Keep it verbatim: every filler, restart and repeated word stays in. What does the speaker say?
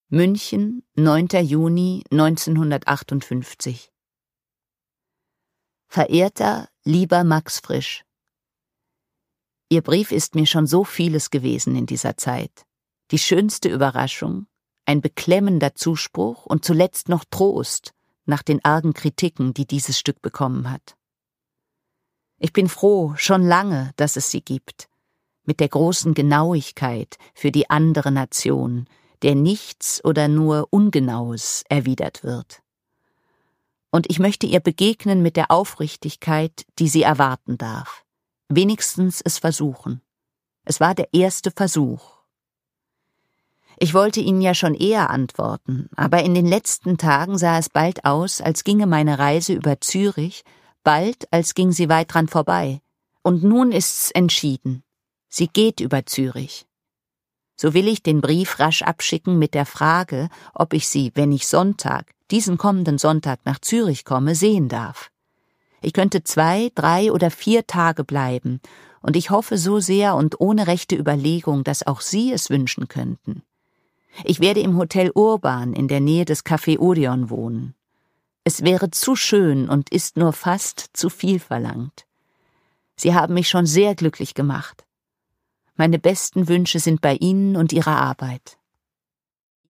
München, neunter Juni neunzehnhundertachtundfünfzig. Verehrter, lieber Max Frisch, Ihr Brief ist mir schon so vieles gewesen in dieser Zeit. Die schönste Überraschung, ein beklemmender Zuspruch und zuletzt noch Trost nach den argen Kritiken, die dieses Stück bekommen hat. Ich bin froh, schon lange, dass es sie gibt, mit der großen Genauigkeit für die andere Nation, der nichts oder nur Ungenaues erwidert wird. Und ich möchte ihr begegnen mit der Aufrichtigkeit, die sie erwarten darf. Wenigstens es versuchen. Es war der erste Versuch. Ich wollte Ihnen ja schon eher antworten, aber in den letzten Tagen sah es bald aus, als ginge meine Reise über Zürich, bald als ging sie weit dran vorbei. Und nun ist's entschieden. Sie geht über Zürich. So will ich den Brief rasch abschicken mit der Frage, ob ich sie, wenn ich Sonntag, diesen kommenden Sonntag nach Zürich komme, sehen darf. Ich könnte zwei, drei oder vier Tage bleiben, und ich hoffe so sehr und ohne rechte Überlegung, dass auch Sie es wünschen könnten. Ich werde im Hotel Urban in der Nähe des Café Odeon wohnen. Es wäre zu schön und ist nur fast zu viel verlangt. Sie haben mich schon sehr glücklich gemacht. Meine besten Wünsche sind bei Ihnen und Ihrer Arbeit.